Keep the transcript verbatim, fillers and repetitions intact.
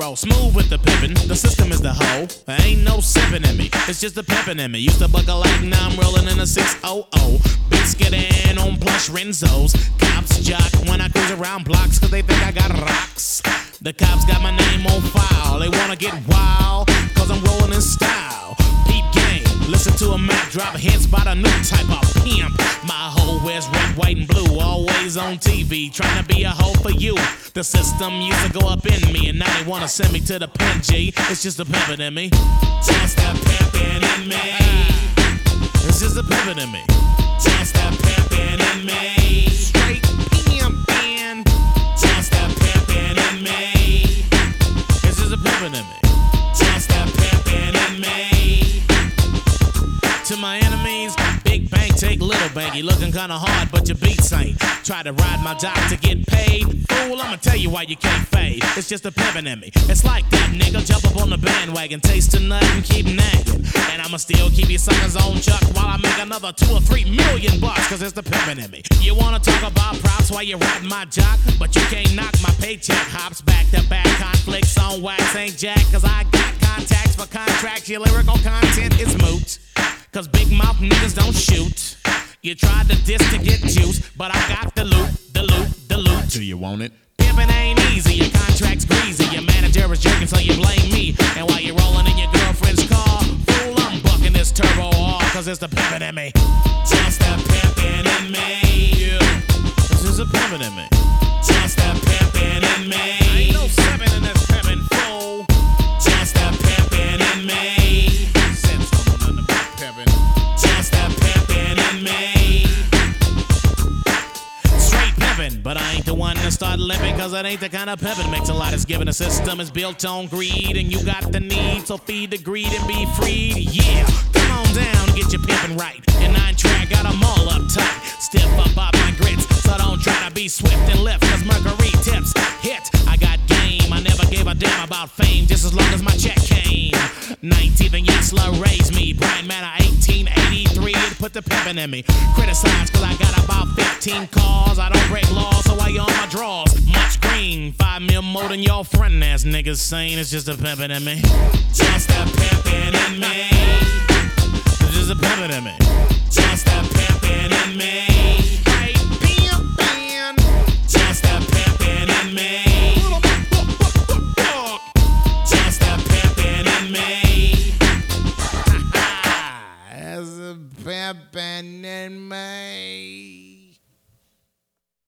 roll smooth with the pimpin'. The system is the hoe. There ain't no sippin' in me. It's just the pimpin' in me. Used to buckle like now I'm rollin' in a six oh oh. Biscuit in on plush Renzos. Cops jock when I cruise around blocks cause they think I got rocks. The cops got my name on file. They wanna get wild cause I'm rollin' in style. Peep game. Listen to a Mac drop hits by the new type of pimp. My hoe wears red, white, and blue. Always on T V, trying to be a hoe for you. The system used to go up in me, and now they wanna send me to the pen, G. It's just a pimpin' in me. Just a pimpin' in me. It's just a pimpin' in me. Just a pimpin' in me. Straight pimpin'. Just a pimpin' in me. It's just a pimpin' in me. Just a pimpin' in me. To my enemies, big bank take little bank. You looking kinda hard, but your beats ain't. Try to ride my job to get paid. Fool, I'ma tell you why you can't fade. It's just a pimpin' in me. It's like that, nigga. Jump up on the bandwagon, taste the nut and keep nagging. And I'ma still keep you suckers on chuck while I make another two or three million bucks, cause it's the pimpin' in me. You wanna talk about props while you riding my jock, but you can't knock my paycheck. Hops back to back, conflicts on wax ain't jack, cause I got contacts for contracts. Your lyrical content is moot. Cause big mouth niggas don't shoot. You tried to diss to get juice, but I got the loot, the loot, the loot. Do you want it? Pimpin' ain't easy, your contract's greasy. Your manager is jerking, so you blame me. And while you're rolling in your girlfriend's car, fool, I'm bucking this turbo R, cause it's the pimpin' in me. Just a pimpin' in me. Yeah. This is a pimpin' in me. Just a pimpin' in me. Ain't no seven in this pimpin', fool. Just a pimpin' in me. Just a pimpin' in me. Straight pimpin', but I ain't the one to start limping, cause it ain't the kind of pimpin' makes a lot is given. The system is built on greed, and you got the need, so feed the greed and be freed. Yeah, come on down and get your pimpin' right. Your nine track got them all uptight. Stiff up off my grits, so don't try to be swift and lift, cause Mercury tips hit. I got game, I never gave a damn about fame, just as long as my check came. nineteenth and Yesler raised me. Brian Manor eighteen eighty-three to put the pimpin' in me. Criticized cause I got about fifteen cars. I don't break laws, so I on my drawers. Much green, five mil more than y'all frontin' ass niggas saying it's just a pimpin' in me. Just a pimpin' in me. It's just a pimpin' in me. Just a pimpin' in me. Hey, pimpin'. Just a pimpin' in me. Just a pimpin' in me. As a pimpin' in me.